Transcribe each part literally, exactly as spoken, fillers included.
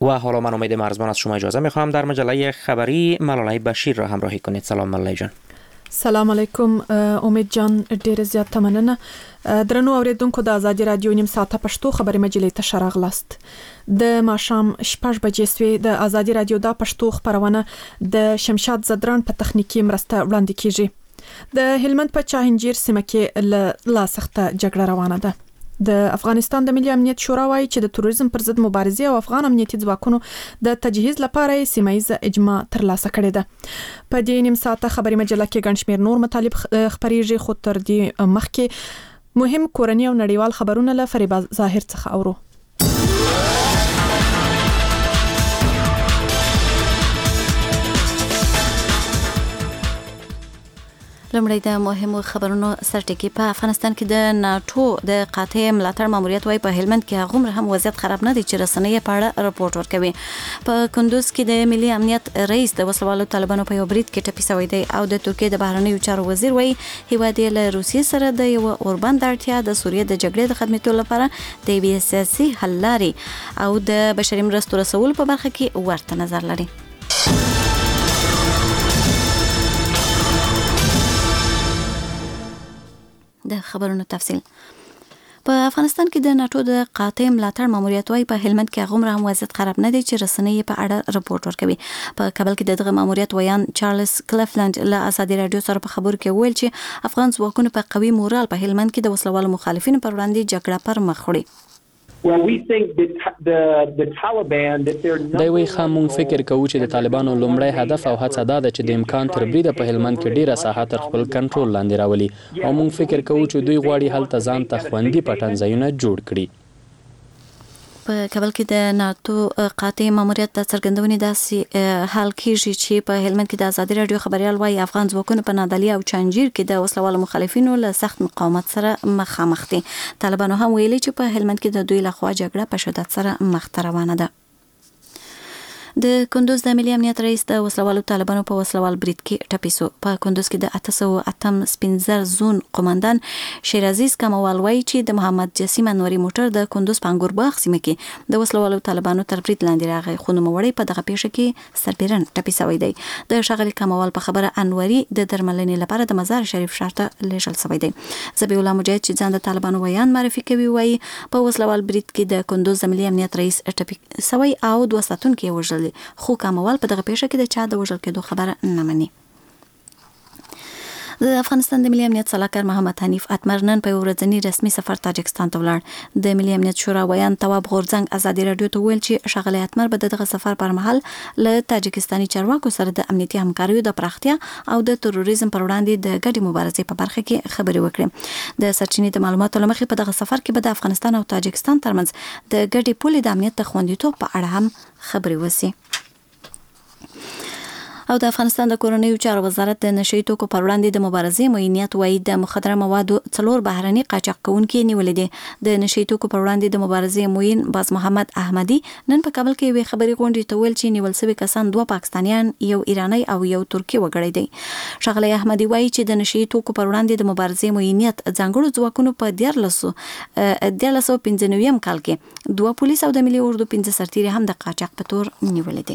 و حالا من امید مرزبان از شما اجازه میخوام در مجله خبری ملالای بشیر را همراهی کنید. سلام ملالای جان. سلام علیکم امید جان، ډیر زیات مننه. درنو اوریدونکو د آزادي رادیو نیم ساعته پښتو خبري مجلې ته شراغلاست. د ماښام شپږ بجې سوې. د آزادي رادیو د پښتو خبرونه د شمشاد زدران په تخنیکی مرسته وړاندې کیږي. د هلمند په چاهنجیر سیمه کې لا سخته جګړه روانه ده. د افغانستان د ملي امنیت شورا وايي چې د تروریزم پر ضد مبارزې او افغان امنیتي ځواکونو د تجهیز لپاره سیمایي اجماع ترلاسه کړې ده. په دې نیم ساعته خبري مجله کې ګڼ شمېر نور مطالب خبريږي، خو تر دې مخکې مهم کورنی او نړیوال خبرونه له فریبا ظاهر څخه اورو. لمړی د مهمو خبرونو سرټکی. په افغانستان کې د ناتو د قاطع ملاتړ ماموریت وايي په هلمند کې هغومره هم وضعیت خراب نه دی چې رسنۍ په اړه راپورټ ورکوي. په کندوز کې د ملي امنیت رئیس د وسلوالو طالبانو په یو برید کې ټپي شوی دی او د ترکیې د بهرنیو چارو وزیر وايي هیواد یې له روسیې سره د یو اوربند اړتیا د سوریې د جګړې د ختمېدو لپاره د یوې سیاسي حل لارې او د بشري مرستو رسولو په برخه کې ورته نظر لري. د خبرونو تفصیل. په افغانستان کې د ناتو د قاطع ملاتړ ماموریت وايي په هلمند کې هغومره هم وضعیت خراب نه دی چې رسنۍ په اړه راپورټ ورکوي. په کابل کې دغه ماموریت ویان چارلز کلیفلند له آزادي رادیو سره په خبرو کې ویل چې افغان ځواکونه په قوي مورال په هلمند کې د وسلوالو مخالفینو پر وړاندې جګړه پر مخ وړي. Well, we think that the the Taliban that they're دا وی خامون فکر کوي چې د طالبانو لومړی هدف او هڅه دا ده چې د امکان تر بریده په هلمند کې ډیره ساحه تر خپل کنټرول لاندې راولي او موږ فکر کوو چې دوی غواړي هلته ځان ته خوندي پټن ځایونه جوړ کړي. په کابل کې د ناتو قاطع ماموریت د څرګندونې داسې حال کېږي چې په هلمند کې د آزادي رادیو خبريال وايي افغان ځواکونه په نادعلي او چنجیر کې د وسلوالو مخالفینو له سخت مقاومت سره مخامخ دي. طالبانو هم ویلي چې په هلمند کې د دوی لخوا جګړه په شدت سره مخ ته روانه ده. د کندوز د ملي امنیت رئیس د وسلوالو طالبانو په وسلوال برید کې ټپي شو. په کندوز کې د اته سوه اتم سپینزر زون قومندان شیرازیز کموال وايي چې د محمد جسیم انوري موټر د کندوز په انګورباغ سیمه کې د وسلوالو طالبانو تر برید لاندې راغی، خو نوموړی په دغه پیښه کې سربیرن ټپي شوی دی. د ښاغلي کموال په خبره انوري د درملنې لپاره د مزار شریف ښار ته لیږل شوی دی. ذبیح الله مجاهد چې ځان د طالبانو ویان معرفي کوي وايي په وسلوال برید کې د کندوز د ملي امنیت رئیس ټپي شوی او دوه ساتونکي وژل، خو کموال په دغه پیښه کې د چا د وژل کېدو خبره نه مني. د افغانستان د ملي امنیت سلاکار محمد حنیف اتمر نن په ورځنی رسمي سفر تاجکستان ته ولاړ. د ملي امنیت شورا ویان تواب غورځنګ آزادي رادیو ته ویل چې ښاغلی اتمر به دغه سفر پر مهال له تاجکستاني چارواکو سره د امنیتي همکاریو د پراختیا او د تروریزم پر وړاندې د ګډې مبارزې په برخه کې خبرې وکړي. د سرچینې د معلوماتو له مخې په دغه سفر کې به د افغانستان او تاجکستان ترمنځ د ګډې پولې د امنیت د خوندیتوب په اړه هم خبرې وشي. او د افغانستان د کورنیو چارو وزارت د نشئی توکو پر وړاندې د مبارزې معینیت وايي د مخدره موادو څلور بهرني قاچاق کوونکي نیولې دي. د نشئی توکو پر وړاندې د مبارزې معین باز محمد احمدي نن په کابل کې یوې خبري غونډې ته ویل چې نیول شوي کسان دوه پاکستانیان، یو ایرانی او یو ترکی وګړی دی. ښاغلی احمدي وايي چې د نشئی توکو پر وړاندې د مبارزې معینیت ځانګړو ځواکونو په دیارلس سوه پنځه نوي کال کې دوه پولیس او د ملي اردو پنځه سرتیري هم د قاچاق په تور نیولې دي.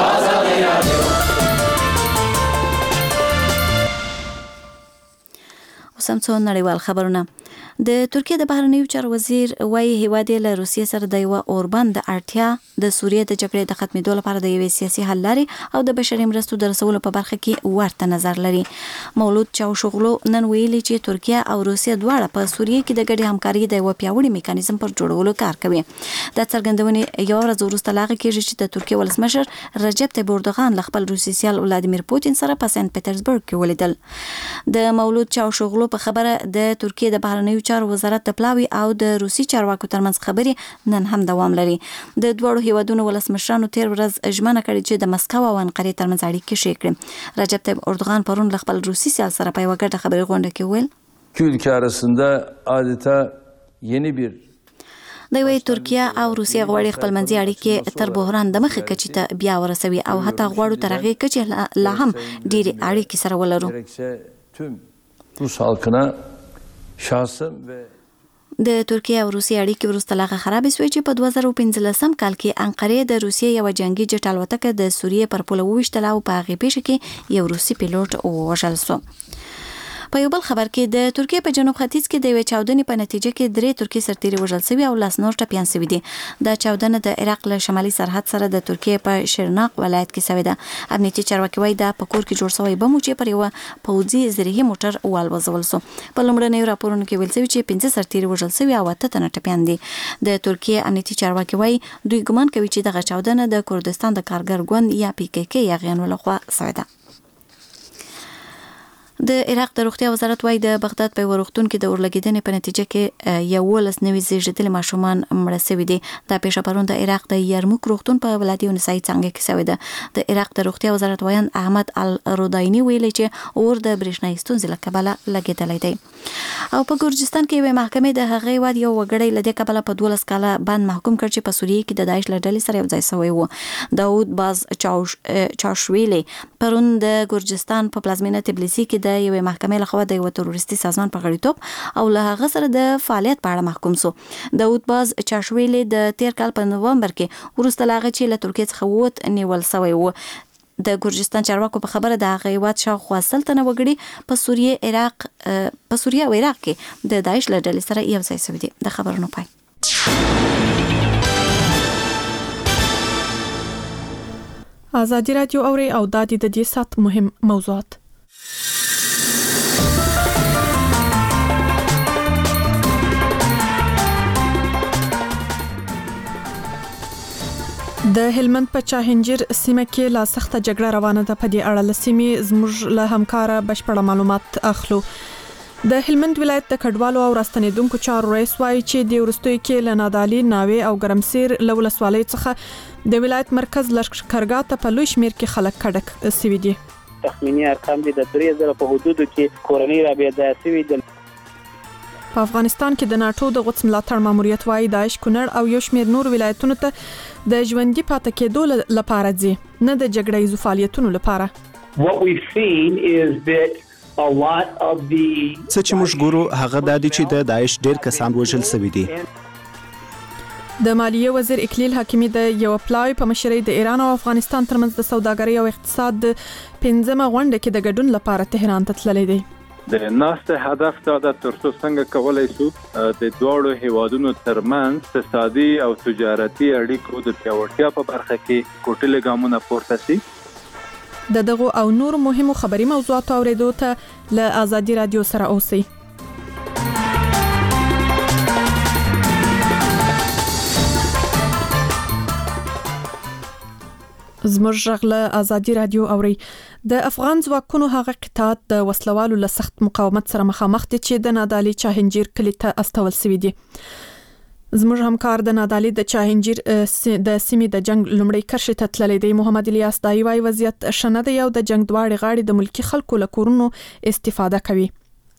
اوس هم څو نړیوال خبرونه. د ترکیې د بهرنیو چارو وزیر وايي هیواد له روسیې سره د یو اوربند د اړتیا د سوریې د جګړې د ختمېدو لپاره د یوې سیاسي حل لارې او د بشري مرستو د رسولو په برخه کې ورته نظر لري. مولود چاوشوغلو نن ویلي چې ترکیه او روسیه دواړه په سوریې کې د ګډې همکارۍ د یو پیاوړي میکانیزم پر جوړولو کار کوي. د څرګندونې یو ورځ وروسته لاغه کېږي چې د ترکیې ولسمشر رجب طیب اردوغان له خپل روسي سیال ولادیمیر پوتین سره په سنت پټرزبورګ کې ولیدل. د مولود چاوشوغلو په خبره د ترکیې د بهرنیو چارو وزارت د پلاوي او د روسي چارواکو ترمنځ خبرې نن هم دوام لري. د دوړو هیوادونو ولسمشرانو تیر ورځ ژمنه کړې چې د مسکو او انقرې ترمنځ اړیکې ښې کړي. رجب طیب اردوغان پرون له خپل روسي سیال سره په یوه ګډه خبري غونډه کې ویل iki ülke arasında adeta yeni bir د وی ترکیه او روسیه غواړي خپل منځي اړیکې تر بحران د مخه کچې ته بیا ورسوي او حتی غواړو تر هغې کچې لا هم ډېرې اړیکې سره ولرو. Rus halkına şahsım ve د ترکیه او روسیې اړیکې وروسته لا خراب شوې چې په دوه زره پنځلسم کال کې انقره د روسیې یو جنگي جټ الوتکه د سوریې پر پوله وویشتله او په هغې پیښه کې یو روسي پیلوټ ووژل شو. په یو بل خبر کې د ترکیه په جنوب ختیځ کې د یوې چاودنې په نتیجه کې درې ترکي سرتیري وژل شوي او لس نور ټپیان شوي دي. دا چاودنه د عراق له شمالي سرحد سره د ترکیه په شرناق ولایت کې شوې ده. امنیتي چارواکي وایي دا په کور کې جوړ شوی بم چې پر یوه پوځي زرهي موټر والوځول شو. په لومړنیو راپورونو کې ویل شوي چې پنځه سرتیري وژل شوي او اته تنه ټپیان دي. د ترکیه امنیتي چارواکي وایي دوی ګمان کوي چې دغه چاودنه د کردستان د کارګر ګوند یا پی کې کې یاغیانو لخوا شوې ده. د عراق د روغتیا وزارت وایي د بغداد په ورختون کې د اورلګیدنې په نتیجه کې یولس نوي زیږیدلي ماشومان مړه شوي دي. دا پیښه پرون د عراق د یرموک روغتون په ولایت یونسای څنګه کې شوې ده. د عراق د روغتیا وزارت وایي احمد الرودایني ویلي چې اور د برېښنايي ستونزې له کبله لګېدلی دی. او په ګورجستان کې یوې محکمې د هغې واد یو وګړی له دې کبله په دولس کاله بند محکوم کړ چې په سوریې کې د داعش له ډلې سره یو ځای شوی و. داود باز چاشویلی پرون د ګورجستان په پلازمینه تبلیسي کې د یوې محکمې لخوا د یو تروریستي سازمان په غړیتوب او له هغه سره د فعالیت په اړه محکوم شو. داود باز چاشویلی د تیر کال په نومبر کې وروسته له هغه چې له ترکیې څخه ووت نیول شوی و. د ګورجستان چارواکو په خبره د هغې هېواد شاوخوا سل تنه وګړي په سوریې عراق په سوریه او عراق کې د داعش له ډلې سره یو ځای شوي دي. د خبرونو پای. ازادي راډیو اوري او د دې سات مهم موضوعات. د هلمند په چاهنجیر سیمه کې لا سخته جګړه روانه ده. په دې اړه له سیمې زموږ له همکاره بشپړه معلومات اخلو. د هلمند ولایت د کډوالو او راستنیدونکو چارو رئیس وایي چې د وروستیو کې له نادعلي، ناوې او ګرمسیر له ولسوالیو څخه د ولایت مرکز لښکرګاه ته په لوی شمېر کې خلک کډک سوي دي. تخمینی ارقام دي د درې زره په حدودو کې کورنۍ رابطه سوي دي. په افغانستان کې د ناتو د غوڅ ملاتړ ماموریت وایي داعش کونړ او یو شمېر نور ولایتونو ته د ژوندي پاتې کېدو لپاره ځي، نه د جګړه ییزو فعالیتونو لپاره. What we've seen is that a lot of the څه چې موږ ګورو هغه دا دي چې د داعش ډېر کسان وژل شوي دي. د مالیې وزیر اکلیل حکیمي د یو پلاوی په مشرۍ د ایران او افغانستان ترمنځ د سوداګرۍ او اقتصاد د پنځمه غونډه کې د ګډون لپاره تهران ته تللی دی. د ناست هدف دا د ترڅو څنګه کولای شو د دوړو هیوادونو ترمنځ اقتصادي او تجارتي اړیکو د پیاوړتیا په برخه کې کوټلې ګامونه پورته شي. د دغه او نور مهمو خبري موضوعاتو اوریدو ته له ازادي رادیو سره اوسئ. زموږ غږ له ازادي رادیو اوري. د افغان ځواکونو هغه قطاعت د وسلوالو له سخت مقاومت سره مخامخ دي چې د نادعلي چاهنجیر کلي ته استول شوي دي. زموږ همکار د نادعلي د چاهنجیر د سیمې د جنگ لومړی کرښې ته تللی دی. محمد الیاس دایي وایي وضعیت ښه نه دی او د جنگ دواړې غاړې د ملکي خلکو له کورونو استفاده کوي.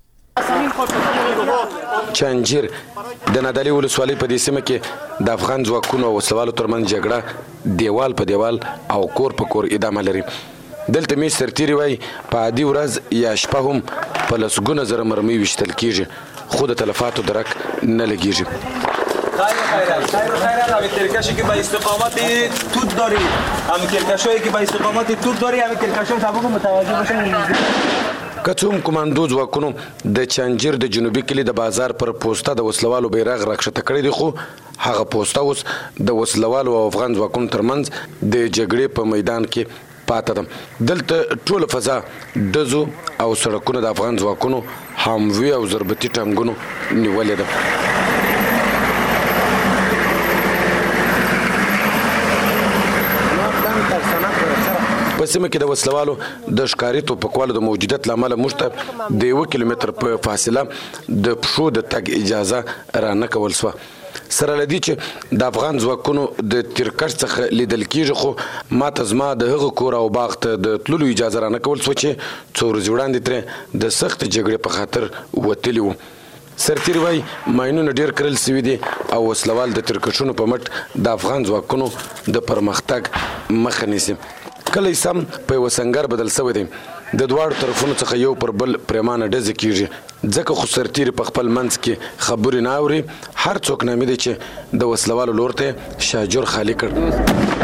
چاهنجیر د نادعلي ولسوالۍ په دې سیمه کې د افغان ځواکونو او وسلوالو ترمنځ جګړه دیوال په دیوال او کور په کور ادامه لري. دلته می سرتیری وای په عادي ورځ یا شپه هم په لسګونه زره مرمۍ وشتل کیږي خو د تلفاتو درک نه لګیږي. خیر خیر خیر خیر هم ترکشی که با استقامتی توت داری هم ترکشایی که با استقامتی توت داری هم ترکشای تابق متوجه باشن. کڅوم کمانډو ځواکونو د چاهنجیر د جنوبي کلي د بازار پر پوسټه د وسلوالو بیرغ راکښته کړی دی خو هغه پوسټه اوس د وسلوالو او افغان ځواکونو ترمنځ د جګړې په میدان کې پاتې ده. دلته ټوله فضا دزو او سړکونه د افغان ځواکونو هموي او ضربتي ټانګونو نیولې ده. په سیمه کې د وسلوالو د ښکاري توپکوالو د موجودیت له امله موږ ته د یو کیلومتر په فاصله د پښو د تګ اجازه را نه کول شوه. سره له دې چې د افغان ځواکونو د ترکش څخه لیدل کېږي خو ما ته زما د هغه کور او باغ ته د تللو اجازه را نه کول شوه چې څو ورځې وړاندې ترې د سخت جګړې په خاطر وتلي وو. سرتیری وایي ماینونه ډېر کرل سوي دي او وسلوال د ترکشونو په مټ د افغان ځواکونو د پرمختګ مخه نیسي. کله سم په یو سنگر بدل شوی دی. د دواړو طرفونو څخه یو پر بل پریمانه ډزې کیږي ځکه خو سرتیري په خپل منځ کې خبرې نه اوري. هر څوک نامي دی چې د وسلوالو لور ته شاجور خالي کړ.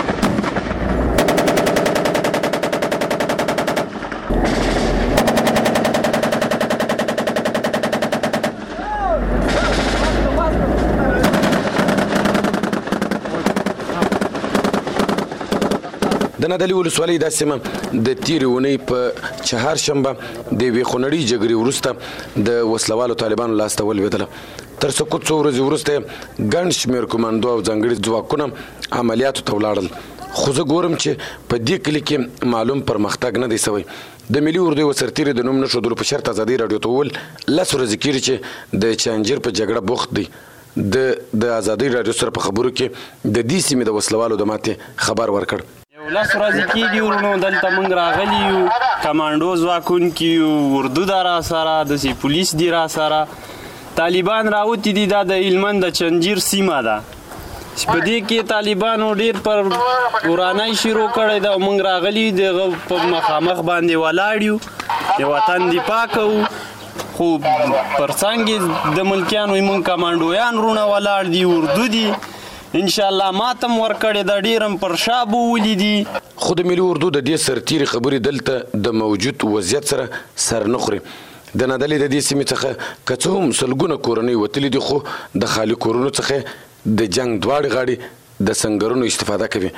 د نادعلي ولسوالۍ دا سیمه د تیرې اونۍ په چهارشنبه د یوې خونړۍ جګړې وروسته د وسلوالو طالبانو لاسته ولوېدله. تر سقوط څو ورځې وروسته ګڼ شمېر کمانډو او ځانګړي ځواکونه عملیاتو ته ولاړل. خو زه ګورم چې په دې کلي کې معلوم پرمختګ نه دی سوی. د ملي اردو یو سرتیري د نوم نه ښودلو په شرط ازادۍ راډیو ته وویل لس ورځې کېږي چې د چانجیر په جګړه بوخت دی. د د ازادۍ راډیو سره په خبرو کې د دې سیمې د وسلوالو د ماتې خبر ورکړ. لس ورځې کېږي ورونو دلته موږ راغلي یو، کمانډو ځواکونکي یو، اردو ده را سره، داسې پولیس دي را سره. طالبان راوتي دي، دا د هلمند د چنجیر سیمه ده چې په دې کې طالبانو ډېر پر ورانۍ شروع کړی ده او موږ راغلي دغه په مخامخ باندې ولاړ یو، د وطن دفاع کوو. خو پر څنګ د ملکیانو موږ کمانډویان رونه ولاړ دي، اردو دي، ان شاء الله ماتم ورکړی دا ډیرم پر شابو ولیدي. خو د ملي اردو د دې سرتیري خبرې دلته د موجود وضعیت سره سر نه خوري. د نادعلي د دې سیمې څخه که څه هم سلګونه کورنۍ وتلي دي، خو د خالي کورونو څخه د جنگ دواړې غاړې د سنګرونو استفاده کوي.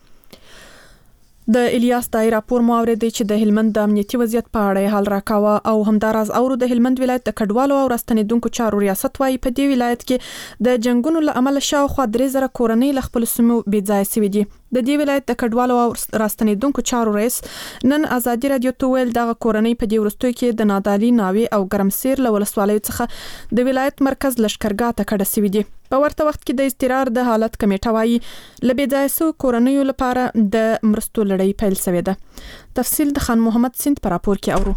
د الیاس دای راپور مو اوریدي چې د هلمند د امنیتي وضعیت په اړه حال راکاوه او همداراز اورو د هلمند ولایت د کډوالو او راستنیدونکو چارو ریاست وايي په دې ولایت کې د جنگونو له امله شاوخوا درې زره کورنۍ له خپل سیمو بې ځای شوي دي. د دې ولایت د کډوالو او راستنیدونکو چارو رئیس نن ازادي رادیو ته ویل دغه کورنۍ په دې وروستیو کې د نادعلي، ناوې او ګرمسیر له ولسوالیو څخه د ولایت مرکز لشکرګاه ته کډه شوي دي. په ورته وخت کې د استقرار د حالت کمیټه وايي له بې ځای شوو کورنیو لپاره د مرستو لړۍ پیل شوې ده. تفصیل د خان محمد سند په راپور کې اورو.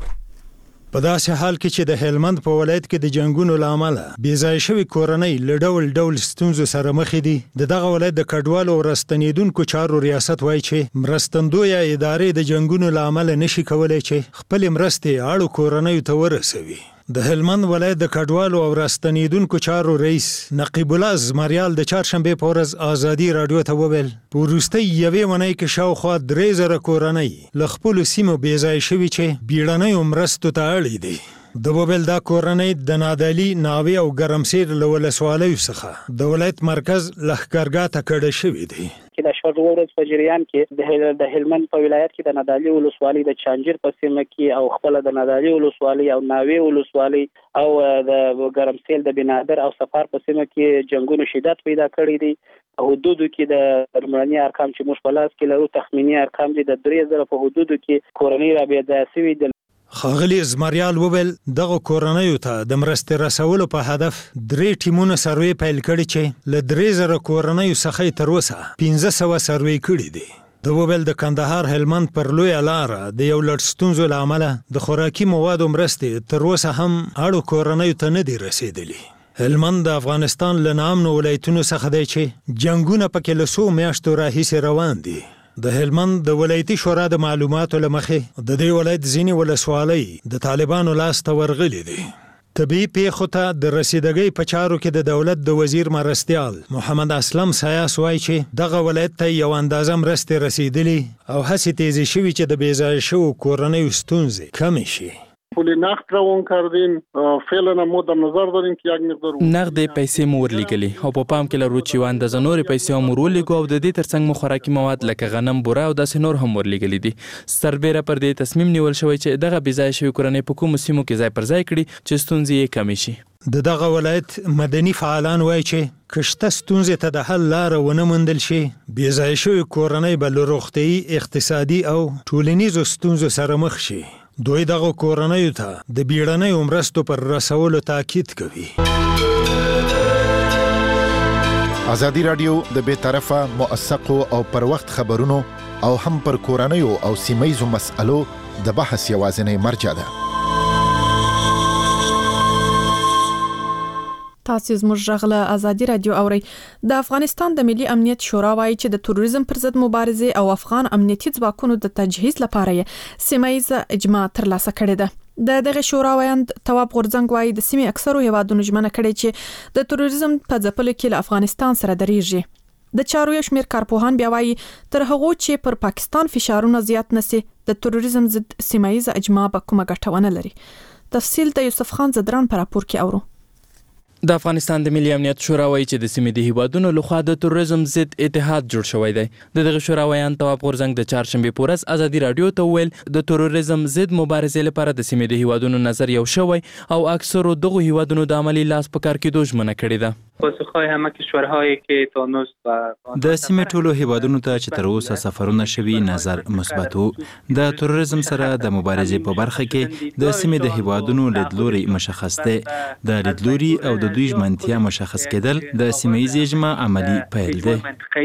په داسې حال کې چې د هلمند په ولایت کې د جنگونو له امله بې ځای شوي کورنۍ له ډول ډول ستونزو سره مخ دي، د دغه ولایت د کډوالو او راستنیدونکو چارو ریاست وایي چې مرستندویه ادارې د جنگونو له امله نشي کولی چې خپل مرستې اړو کورنیو ته ورسوي. د هلمند ولایت د کډوالو او راستنیدونکو چارو رئیس نقیب الله زمریال د چهارشنبې په ورځ ازادي راډیو ته وویل په وروستۍ یوې اونۍ کې شاوخوا درې زره کورنۍ له خپلو سیمو بې ځای شوي چې بیړنیو مرستو ته اړې دي. د وویل دا کورنۍ د نادعلي، ناوې او ګرمسیر له ولسوالیو څخه د ولایت مرکز لښکرګاه ته کډه شوي دي. چې د شپږ ورځې په جریان کې د هلمند په ولایت کې د نادعلي ولسوالۍ د چانجیر په سیمه کې او خپل د نادعلي ولسوالۍ او ناوې ولسوالۍ او د ګرمسیر د بنادر او سفار په سیمه کې جنگونو شدت پیدا کړی دی. حدودو کې د لومړني ارقام چې موږ په لاس کې لرو تخمینی ارقام دي د درې زره په حدودو کې کورنۍ را بې ځای شوي دي. ښاغلي زمریال وویل دغه کورنیو ته د مرستې رسولو په هدف درې ټیمونه سروې پیل کړي چې له درې زره کورنیو څخه یې تر اوسه پنځه سوه سروې کړي دي. د وویل د کندهار هلمند پر لویه لاره د یو لړ ستونزو له امله د خوراکي موادو مرستې تر اوسه هم اړو کورنیو ته نه دي رسېدلي. هلمند د افغانستان له ناامنو ولایتونو څخه دی چې جنګونه پکې له څو میاشتو راهیسې روان دي. د هلمند د ولایتي شورا د معلوماتو له مخې د دې ولایت ځینې ولسوالۍ د طالبانو لاس ته ورغلي دي. طبیعي پیښو ته د رسیدګۍ په چارو کې د دولت د وزیر مرستیال محمد اسلم سیاس وایي چې دغه ولایت ته یو اندازه مرستې رسیدلي او هڅې تیزې شوي چې د بې ځای شوو کورنیو ستونزې کمې شي. پول نقد روان کردیم فعلا ما در نظر داریم که یک مقدار نقد پیسې مو ورلیږلي او په پام کې لرو چې یو اندازه نورې پیسې هم ورلیږو او د دې ترڅنګ مو خوراکي مواد لکه غنم، بوره او داسې نور هم ورلیږلي دي. سربیره پر دې تصمیم نیول شوی چې دغه بې ځای شوي کورنۍ په کومو سیمو کې ځای پر ځای کړي چې ستونزې یې کمې شي. د دغه ولایت مدني فعالان وایي چې که شته ستونزې ته د حل لاره ونه موندل شي بې ځای شوي کورنۍ به له روغتیایي، اقتصادي او ټولنیزو ستونزو سره مخ شي. دوی دغه کورنیو ته د بیړنیو مرستو پر رسولو تاکید کوي. ازادي راډیو د بې طرفه، موثقو او پر وخت خبرونو او هم پر کورنیو او سیمهیزو مسألو د بحث یوازینی مرجع ده. تاسو زموږ غږ له ازادي رادیو اورئ. د افغانستان د ملي امنیت شورا وايي چې د تروریزم پر ضد مبارزه او افغان امنیتي ځواکونو د تجهیز لپاره سیمه ییزه اجماع ترلاسه کړې ده. د دغه شورا ویاند تواب غورځنګ وايي د سیمې اکثرو هیوادونو ژمنه کړې چې د تروریزم په ځپلو کې له افغانستان سره درېږي. د چارو یو شمېر کارپوهان بیا وايي تر هغه چې پر پاکستان فشارونه زیات نشي د تروریزم ضد سیمه ییزه اجماع به کومه ګټه ونه لري. تفصیل د یوسف خان زدران پر راپور کې اورو. د افغانستان د ملي امنیت شورا وايي چې د سیمې د هیوادونو لخوا د تروریزم ضد اتحاد جوړ شوی دی. د دغه شورا ویان تواب غورځنګ د چهارشنبه په ورځ ازادي رادیو ته ویل د تروریزم ضد مبارزې لپاره د سیمې د هیوادونو نظر یو شوی او اکثرو دغه هیوادونو د عملی لاس په کار کې ژمنه کړې ده. پاسخهای همه کشورهایی که تا نوز و د سیمې ټولو هیوادونو ته چې تر اوسه سفرونه شوي نظر مثبت وو. د تروریزم سره د مبارزې په برخه کې د سیمې د هیوادونو لیدلوري مشخص دی. د لیدلوري او د دوی ژمنتیا مشخص کېدل د سیمه ییز اجماع عملی پیل دی.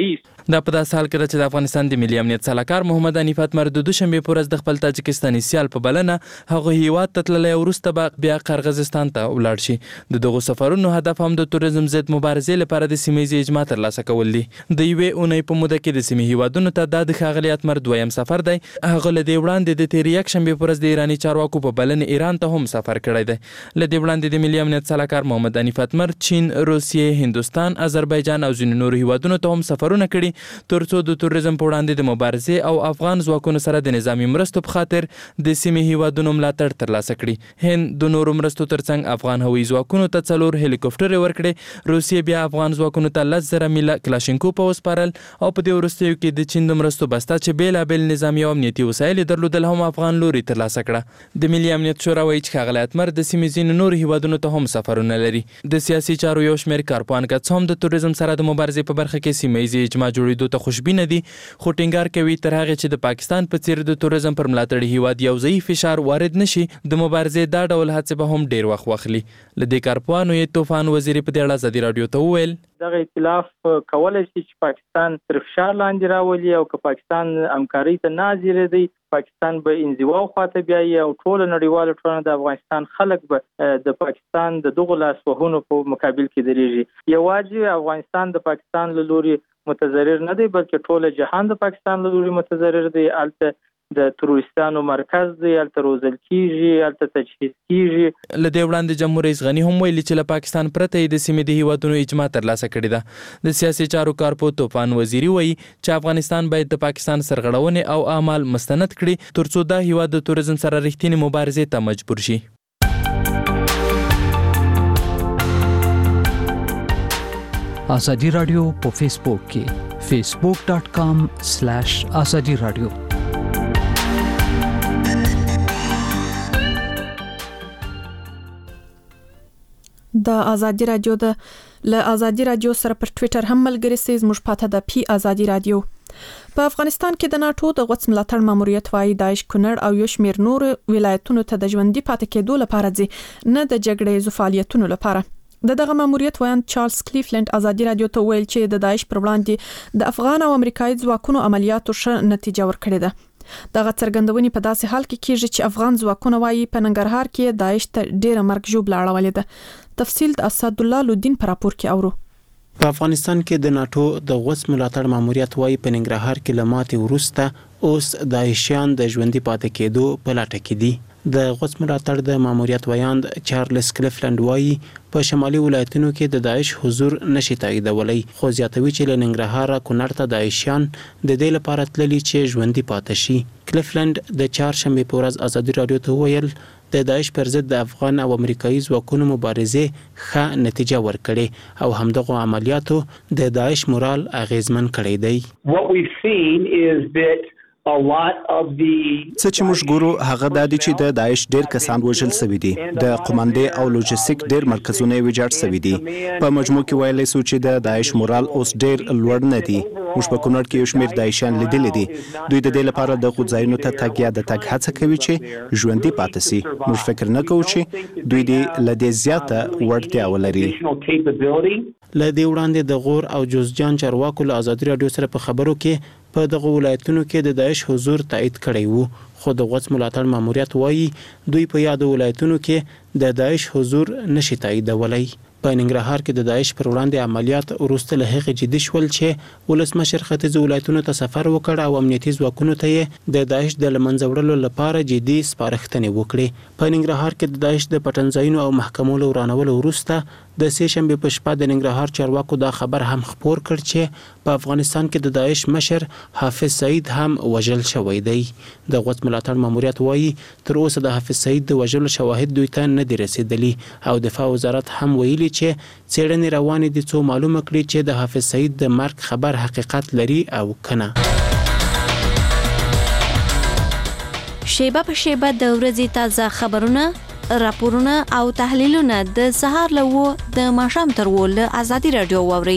دا په داسې حال کې چې د افغانستان د ملي امنیت سلاکار محمد حنیف اتمر د دوشنبه په ورځ د خپل تاجکستاني سیال په بلنه هغه هیواد ته تللی وروسته به بیا قرغیزستان ته ولاړ شي. د دغو سفرونو هدف هم د تروریزم ضد مبارزې لپاره د سیمه ییز اجماع ترلاسه کول دي. د یوې اونۍ په موده کې د سیمې هیوادونو ته د ښاغلي اتمر دویم سفر دی. هغه له دې وړاندې د تېرې یکشنبې په ورځ د ایراني چارواکو په بلنه ایران ته هم سفر کړی دی. له دې وړاندې د ملي امنیت سلاکار محمد حنیف اتمر چین، روسیې، هندوستان، آذربایجان او ځینو نورو هیوادونو ته هم سفرونه کړي ترڅو د تروریزم په وړاندې د مبارزې او افغان ځواکونو سره د نظامی مرستو په خاطر د سیمې هیوادونو ملاتړ ترلاسه کړي. هند د نورو مرستو ترڅنګ افغان هوایي ځواکونو ته څلور هلیکوپټرې ورکړي. روسیې بیا افغان ځواکونو ته لس زره میله کلاشینکوف وسپارل او په دې وروستیو کې د چین د مرستو بسته چې بېلابېل نظامي او امنیتي وسایل یې درلودل هم افغان لوري ترلاسه کړه. د ملي امنیت شورا وایي چې ښاغلی اتمر د سیمې ځینو نورو هیوادونو ته هم سفرونه لري. د سیاسي چارو یو شمېر کارپوهان که څه هم د تروریزم سره د مبارزې په برخه کې سیمه ییزې اجماع جوړېدو ته خوشبینه دي، خو ټینګار کوي تر هغې چې د پاکستان په څیر د تروریزم پر ملاتړي هیواد یو ځایي فشار وارد نشي د مبارزې دا ډول هڅې به هم ډیر وخت واخلي. له دې کارپوهانو یې طوفان وزیري په دې اړه ازادي راډیو ته وویل دغه ائتلاف کولای شي چې پاکستان تر فشار لاندې راولي او که پاکستان همکارۍ ته نه حاضرېدی پاکستان به انزوا خواته بیایي او ټوله نړیواله ټولنه د افغانستان خلک به د پاکستان د دغو لاسوهنو په مقابل کې درېږي. یوازې افغانستان د پاکستان له لوري متضرر نه دی بلکې ټوله جهان د پاکستان له لوري متضرر دی. الته د تروریستانو مرکز دی، الته روزل کیږي، الته تجهیز کیږي. له دې وړاندې جمهور رئیس غني هم ویلي چې له پاکستان پرته یې د سیمې د هیوادونو اجماع ترلاسه کړې ده. د سیاسي چارو کارپوه طوفان وزیري وایي چې افغانستان باید د پاکستان سرغړونې او اعمال مستند کړي ترڅو دا هیواد د تروریزم سره رښتینې مبارزې ته مجبور شي. ازادي رادیو په فیسبوک کې فیسبوک ډاٹ کام سلیش ازادي رادیو. د ازادي رادیو د ل ازادي رادیو سره پر ټوئیټر هم ملګری سي زموږ پاته د پی ازادي رادیو. په افغانستان کې د ناتو د غوڅ ملاتړ ماموریت وايي داعش کونړ او یو شمېر نور ولایتونو ته د ژوندۍ پاتې کېدو لپاره ځي نه د جګړې ز فعالیتونو لپاره. د دغه ماموریت ویان چارلز کلیفلند ازادي رادیو ته ویل چې د داعش پر وړاندې د افغان او امریکایي ځواکونو عملیاتو ښه نتیجه ورکړې ده. دغه څرګندونې په داسې حال کې کیږي چې افغان ځواکونه وايي په ننګرهار کې داعش ته ډېره مرګ ژوبله اړولې ده. تفصیل د اسد الله لودین پر راپور کې اورو. په افغانستان کې د ناتو د غوڅ ملاتړ ماموریت وايي په ننګرهار کې له ماتې وروسته اوس داعشیان د ژوندۍ پاتې کېدو په لټه کې دي. د غوڅ ملاتړ د ماموریت ویاند چارلز کلیفلند وايي په شمالي ولایتونو کې د داعش حضور نشي تاییدولی، خو زیاتوي چې له ننګرهار کونړ ته داعشیان د دې لپاره تللي چې ژوندۍ پاتې شي. کلیفلند د چهارشنبې په ورځ ازادي راډیو ته وویل د داعش پر ضد د افغان او امریکایي ځواکونو مبارزې ښه نتیجه ورکړې او همدغو عملیاتو د داعش مورال اغیزمن کړی دی. What we've seen is that a lot of the څه چې موږ ګورو هغه دا دي چې د داعش ډېر کسان وژل شوي دي، د قومندې او لوجستیک ډېر مرکزونه یې ویجاړ شوي دي. په مجموع کې ویلی سو چې د داعش مورال اوس ډېر لوړ نه دي. موږ په کونړ کې یو شمېر داعشیان لیدلي دي. دوی د دې لپاره د غځایونو ته تګ یا د تګ هڅه کوي چې ژوندي پاتې سي. موږ فکر نه کوو چې دوی دې له دې زیاته وړتیا ولري. له دې وړاندې د غور او جوزجان چارواکو له ازادي راډیو سره په خبرو کې په دغه ولایتونو کې د داعش حضور تایید کړی وو، خو د غوڅ ملاتړ ماموریت وايي دوی په یادو ولایتونو کې د داعش حضور نشي تاییدولی. په ننګرهار کې د داعش پر وړاندې عملیات وروسته له هغې جدي شول چې ولسمشر ختیځو ولایتونو ته سفر وکړ او امنیتي ځواکونو ته یې د داعش د له منځه وړلو لپاره جدي سپارښتنې وکړې. په ننګرهار کې د داعش د پټنځایونو او محکمو له ورانولو وروسته د سې شنبې په شپه د ننګرهار چارواکو دا خبر هم خپور کړ چې په افغانستان کې د داعش مشر حافظ سعید هم وژل شوی دی. د غوڅ ملاتړ ماموریت وایي تر اوسه د حافظ سعید د وژلو شواهد دوی ته نه دي رسیدلي او دفاع وزارت هم ویلي چې څېړنې روانې دي څو معلومه کړي چې د حافظ سعید د مرګ خبر حقیقت لري او کنه. شیبه په شیبه د ورځې تازه خبرونه، راپورونه او تحلیلونه د سهار له و د ماښام تر و له ازادي رادیو واوري.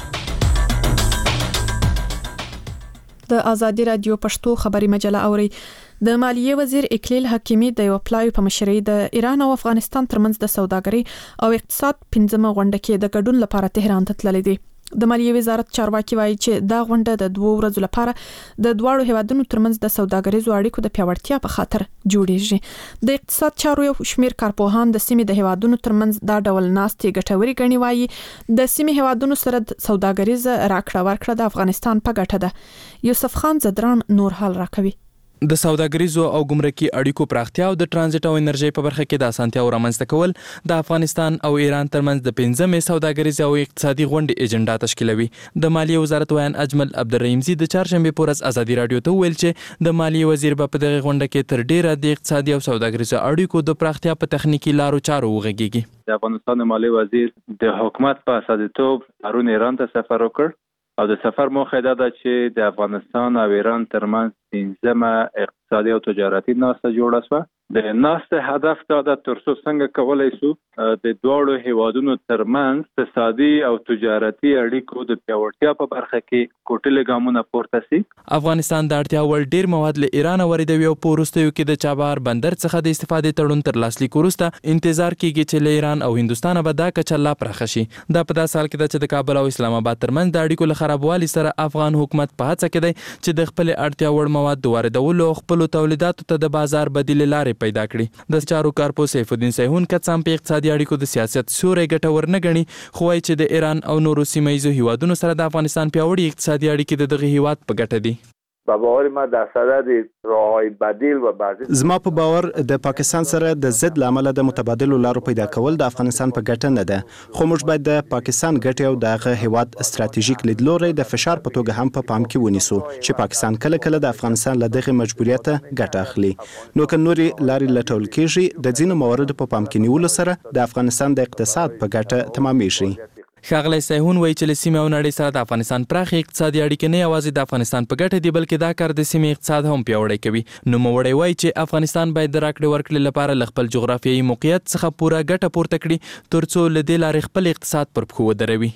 د ازادي رادیو پښتو خبري مجله اوري. د مالیې وزیر اکلیل حکیمی د یو پلاوی په مشرۍ د ایران او افغانستان ترمنځ د سوداګرۍ او اقتصاد پنځمه غونډه کې د ګډون لپاره تهران ته تللی دی. د مالیې وزارت چارواکي وایي چې دا غونډه د دوه ورځو لپاره د دواړو هیوادونو ترمنځ د سوداګریزو اړیکو د پیاوړتیا په خاطر جوړیږي. د اقتصاد چارو یو شمېر کارپوهان د سیمې د هیوادونو ترمنځ دا ډول ناستې ګټوري ګڼي. وایي د سیمې هیوادونو سره د سوداګریزه راکړه ورکړه د افغانستان په ګټه ده. یوسف خان زدران نور حال راکوي. د سوداګریزو او ګمرکي اړیکو پراختیا او د ترانزیت او انرژي په برخه کې د اسانتیا او رامنځته کول د افغانستان او ایران ترمنځ د پنځمې سوداګریزې او اقتصادي غونډې اجنډا تشکیلوي. د مالیې وزارت ویان اجمل عبدالرحیمزي د چهارشنبې په ورځ ازادي رادیو ته ویل چې د مالیې وزیر به په دغه غونډه کې تر ډیره د اقتصادي او سوداګریزو اړیکو د پراختیا په تخنیکی لارو چارو وغږیږي. د افغانستان مالیې وزیر د حکومت په اساسیتوب پرون ایران ته سفر وکړ او د سفر موخه دا ده چې د افغانستان او ایران ترمنځ پنځمه اقتصادي او تجارتي ناسته جوړه شوه. د ناسته هدف دا ده ترڅو څنګه کولای شو د دواړو هیوادونو ترمنځ اقتصادي او تجارتي اړیکو د پیاوړتیا په برخه کې کوټلې ګامونه پورته شي. افغانستان د اړتیا وړ ډیر مواد له ایران واردوي او په وروستیو کې د چابهار بندر څخه د استفادې تړون تر لاسلیک وروسته انتظار کیږي چې له ایران او هندوستان به دا کچه لا پراخه شي. دا په داسې حال کې ده چې د کابل او اسلام آباد ترمنځ د اړیکو له خرابوالي سره افغان حکومت په هڅه کې دی چې د خپل اړتیا وړ مواد د واردولو او خپل تولیداتو ته د بازار بدیل لارې پیدا کړي. د چارو کارپو سیف الدین سیهون کڅام په اقتصادي اړیکو د سیاست سوري ګټور نه غني، خو وايي چې د ایران او نورو سیمایي هیوادونو سره د افغانستان پیاوړي اقتصادي اړیکې د دغه هیواد په ګټه دي. په باور ما د صدد راههای بدیل و بعضی زما په باور د پاکستان سره د ضد لامل د متبادل لارو پیدا کول د افغانستان په ګټه نه ده، خو موږ باید د پاکستان ګټې او دغه هیواد استراتیژیک لیدلوري د فشار په توګه هم په پام کې ونیسو چې پاکستان کله کله د افغانستان له دغه مجبوریت ګټه اخلي. نو که نوري لارې لټول کیږي د ځینو مواردو په پام کې نیولو سره د افغانستان د اقتصاد په ګټه تمامېږي. ښاغلی سیهون وایي چې له سیمې او نړۍ سره د افغانستان پراخې اقتصادي اړیکې نه یوازې د افغانستان په ګټه دي بلکې دا کار د سیمې اقتصاد هم پیاوړی کوي. نوموړی وایي چې افغانستان باید د راکړې ورکړې لپاره له خپل جغرافیایي موقعیت څخه پوره ګټه پورته کړي ترڅو له دې لارې خپل اقتصاد پر پښو ودروي.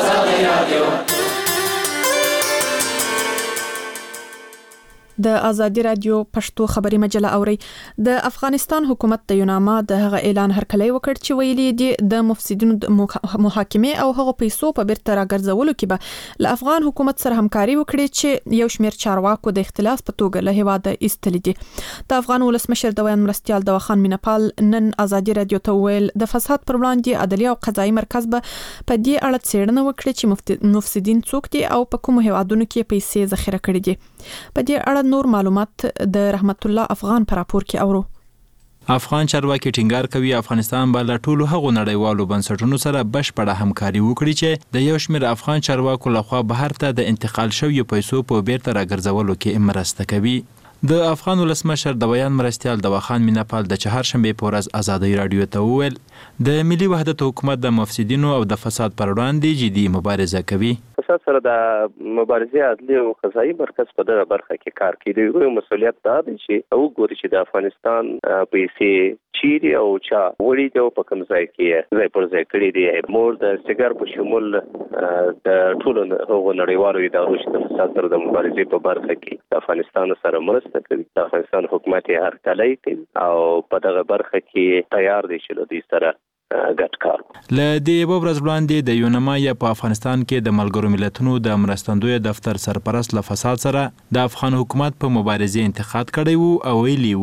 د ازادي رادیو پښتو خبري مجله اوري. د افغانستان حکومت د یوناما د هغه اعلان هرکلی وکړ چې ویلي دي د مفسدینو د محاکمې او هغه پیسو په بیرته راګرځولو کې به له افغان حکومت سره همکاري وکړي چې یو شمېر چارواکو د اختلاس په توګه له هیواده ایستلي دي. د افغان ولسمشر د ویان مرستیال دواخان مینپال نن ازادي رادیو ته ویل د فساد پر وړاندې عدالي او قضایي مرکز به په دې اړه څېړنه وکړي چې مفسدین څوک دي او په کومو هیوادونو کې پیسې ذخیره کړي دي. په دې اړه نور معلومات د رحمت الله افغان پر راپور کې اورو. افغان چارواکي ټینګار کوي افغانستان به له ټولو هغو نړیوالو بنسټونو سره بشپړه همکاري وکړي چې د یو شمېر افغان چارواکو لخوا بهر ته د انتقال شویو پیسو په بیرته راګرځولو کې مرسته کوي. د افغان ولسمشر د ویان مرستیال دواخان مینپال د چهارشنبې په ورځ ازادي رادیو ته وویل د ملي وحدت حکومت د مفسدینو او د فساد پر وړاندې جدي مبارزه کوي. فساد سره د مبارزې عدلي او قضایي مرکز په دغه برخه کې کار کوي. د یو مسؤلیت دا دی چې وګوري چې د افغانستان پیسې چیرې او چا وړي دی او په کوم ځای کې ځای پر ځای کړي دي. مور د سیګار په شمول د ټولو هغو نړیوالو ادارو چې د فساد سره د مبارزې په برخه کې د افغانستان سره مرسته کوي. د افغانستان حکومت یې هرکلی کوي او په دغه برخه کې تیار دی چې له دوی سره ګډ کار. له دې یوه ورځ وړاندې د یونما یا په افغانستان کې د ملګرو ملتونو د مرستندوی دفتر سرپرست له فساد سره د افغان حکومت په مبارزې انتقاد کړی وو او ویلي وو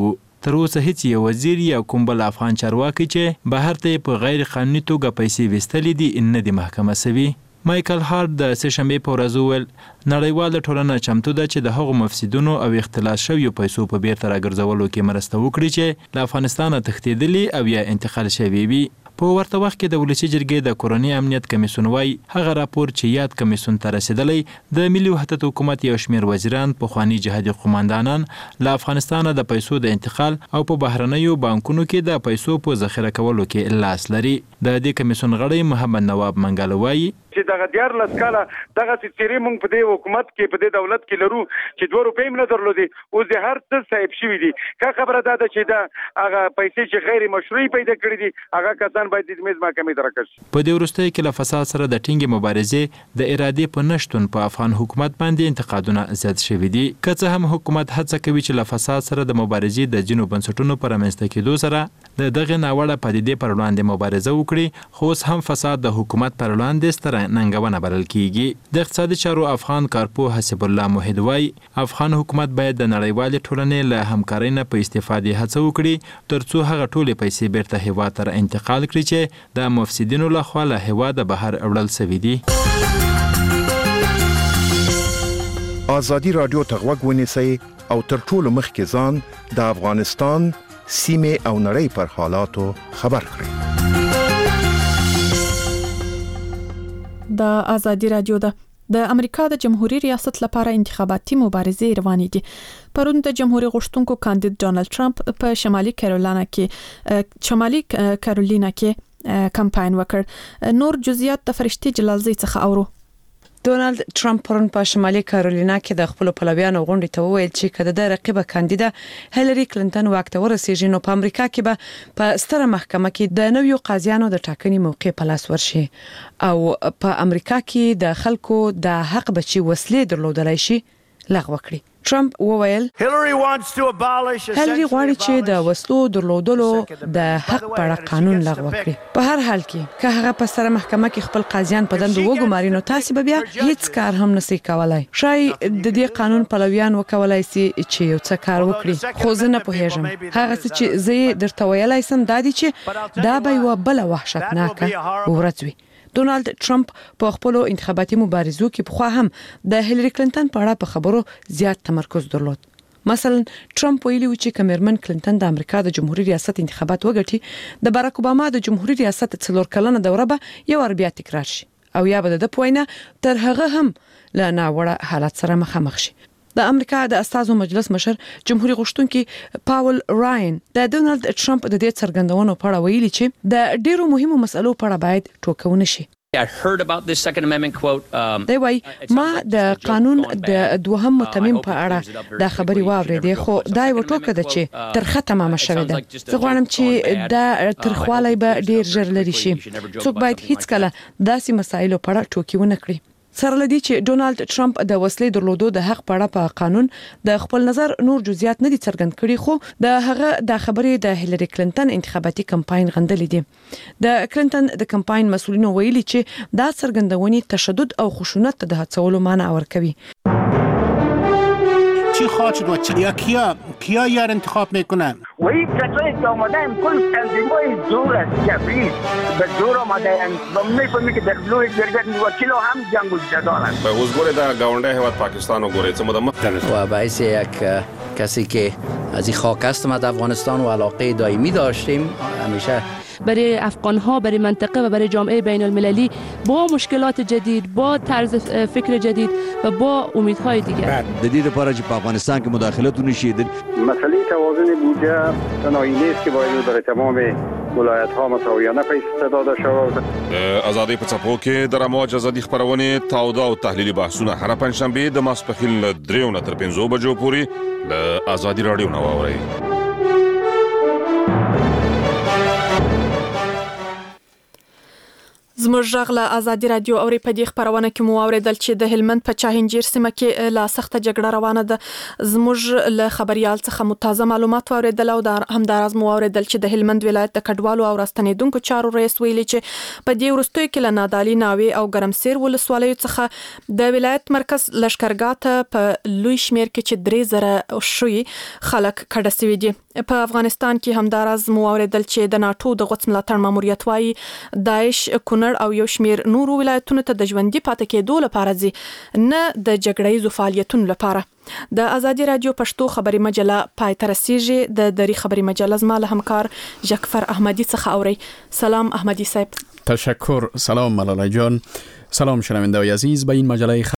تر اوسه هیڅ یو وزیر یا کوم بل افغان چارواکي چې بهر ته په غیر قانوني توګه پیسې وستلې دي نه دي محکمه سوي. مایکل هارت د سهشنبې په ورځ وویل نړیواله ټولنه چمتو ده چې د هغو مفسدونو او اختلاس شویو پیسو په بیرته راګرځولو کې مرسته وکړي چې له افغانستانه تښتېدلي او یا انتقال شوي وي. په ورته وخت کې د ولسي جرګې د کورني امنیت کمیسیون وايي هغه راپور چې یاد کمیسیون ته رسیدلی د ملي وحدت حکومت یو شمېر وزیران پخواني جهادي قوماندانان له افغانستانه د پیسو د انتقال او په بهرنیو بانکونو کې د پیسو په ذخیره کولو کې لاس لري. د دې کمیسیون غړی محمد نواب منګل وايي چې دغه دیار لسکاله دغه سیری مونږ په دې حکومت کې په دې دولت کې لرو چې دوه روپۍ هم نه درلودي اوس د هر څه صاحب شوي دي. که خبره ده چې دا هغه پیسې چې غیر مشروعي پیدا کړي دي هغه کسان باید د میز محکمې ته راکش. په دې وروستیو کې له فساد سره د ټینګې مبارزې د ارادې په نشتون په افغان حکومت باندې انتقادونه زیات شوي دي. که څه هم حکومت هڅه کوي چې له فساد سره د مبارزې د ځینو بنسټونو په رامنځته کېدو سره د دغه ناوړه پدیدې پر وړاندې مبارزه وکړي خو اوس هم فساد د حکومت پر وړاندې ستره ننګونه بلل کیږي. د اقتصادي چارو افغان کارپو حسب الله موحد وايي افغان حکومت باید د نړیوالې ټولنې له همکارۍ نه په استفادې هڅه وکړي ترڅو هغه ټولې پیسې بیرته هیواد ته انتقال کړي چې د مفسدینو لخوا له هیواده بهر وړل سوي دي. ازادي رادیو ته غوږ ونیسئ او تر ټولو مخکې ځان د افغانستان سیمې او نړۍ پر حالاتو خبر کړئ. د ازادي رادیو ده د امریکا د جمهوریت ریاست لپاره انتخاباتي مبارزې روانې دي. پرون د جمهوریت غوښتونکو کاندید ډونالد ټرمپ په شمالي کیرولینا کې شمالي کیرولینا کې کمپاین وکړ. نور جزئیات د فرشتي جلالزی څخه اورو. ډونالد ټرمپ پرون په شمالي کیرولینا کې د خپل پلویانو غونډې ته وویل چې کله د رقیبه کاندیدا هیلری کلینټن واک ته ورسیږي نو په امریکا کې به په ستره محکمه کې د نویو قاضیانو د ټاکنې موقع په لاس ورشي او په امریکا کې د خلکو د حق بچي وسلې درلودلای شي لغوه کړي. ټرمپ وویل هیلری غواړي چې د وسلو درلودلو د حق په اړه قانون لغوه کړي. په هر حال کې که هغه په سره محکمه کې خپل قاضیان په دند وګماري نو تاسو به بیا هیڅ کار هم نشئ کولای. شای د دې قانون پلویان وکولای شي چې یو څه کار وکړي خو زه نه پوهیږم. هغه څه چې زه درته ویلای سم دا دي چې دا به یو بل وحشتناک ورځ وي. ډونالد ټرمپ په خپل انتخاباتي مبارزو کې په خوا هم د هیلری کلینټن په اړه په خبرو زیات تمرکز درلود. مثلا ټرمپ ویلي و چې کمرمن کلینټن د امریکا د جمهوریت ریاست انتخابات وګټي د باراک اوباما د جمهوریت ریاست څلور کلنه دوره به یو ور بیا تکرار شي او یا به د پوینه تر هغه هم لا ناوړه حالت سره مخامخ شي. د امریکا د استازو مجلس مشر جمهوریت غوښتونکي پاول راین د ډونالد ټرمپ د دې څرګندونو په اړه ویلي چې د ډیرو مهمو مسلو په اړه باید ټوکونه شي. I heard about this Second Amendment quote. Um, دی وای ما د قانون د دوهم متمم په اړه دا خبري واورېدې خو دا یو ټوکه ده چې ترخه تمامه شوې ده. زه غواړم چې دا ترخوالی به ډیر ژر لري شي. څوک باید هیڅ کله داسې مسایلو په اړه ټوکی ونه کړي. سره لدی چې ډونالد ټرمپ د وسلې درلودو د حق په اړه په قانون د خپل نظر نور جزئیات نه دي څرګند کړي خو د هغه د خبرې د هیلری کلینټن انتخاباتي کمپاین غندلې دي. د کلینټن د کمپاین مسؤلینو ویلي چې دا څرګندونې تشدد او خشونت ته د هڅولو معنی ورکوي. چی خواهد شد و چی؟ یا کیا کیا یار انتخاب میکنن؟ و این کسایی که آمدن کل تنظیمای زور است جبریز به زور آمدن و میفهمی که در لوی جرگت وکیل هم جنگ و جدالن. به حضور در گاونده حواد پاکستان و گوریت مدام و باعث یک کسی که از این خاک هستم از افغانستان و علاقه دائمی داشتیم همیشه برای افغان ها برای منطقه و برای جامعه بین المللی با مشکلات جدید با طرز فکر جدید و با امیدهای دیگر د دې لپاره چې په افغانستان کې مداخلت ونشي. مسئله توازن بودجه تنهایی نیست که باید برای تمام ولایت ها مساویانه پیسې داده شود. ازادي په څپو کې د رموج ازادي خبرونه تاوده او تحلیلي بحثونه هر پنځشنبه د ماسپخیل دریو نه تر پنځو بجو پورې د ازادي رادیو نو اوري. زموږ ژغ له ازادي رادیو اوري په دې خبرونه کې مو اوریدل چې د هلمند په چاهنجیر سیمه کې لا سخته جګړه روانه ده. زموږ له خبريال څخه متازه معلومات اوریدل او د همدارز مو اوریدل چې د هلمند ولایت د کډوالو او راستنیدونکو چارو رئیس ویلي چې په دې وروستیو کې له نادالي ناوي او ګرمسیر ولسوالیو څخه د ولایت مرکز لشکرګاه ته په لوی شمیر کې چې درې زره شوي خلک کډه سوي دي. په افغانستان کې همدارز مو اوریدل چې د ناتو د غوڅ ملاتړ ماموریت وايي داعش کونړ او یو شمیر نورو ولایتونو ته د ژوندۍ پاتې کېدو لپاره ځي نه د جګړې زو فعالیتونو لپاره. د ازادي رادیو پښتو خبري مجله پای ته رسیږي. د دری خبري مجله زما له همکار جعفر احمدی څخه اوري. سلام احمدی صاحب. تشکر. سلام ملاله جان. سلام شنونده‌های عزیز. به این مجله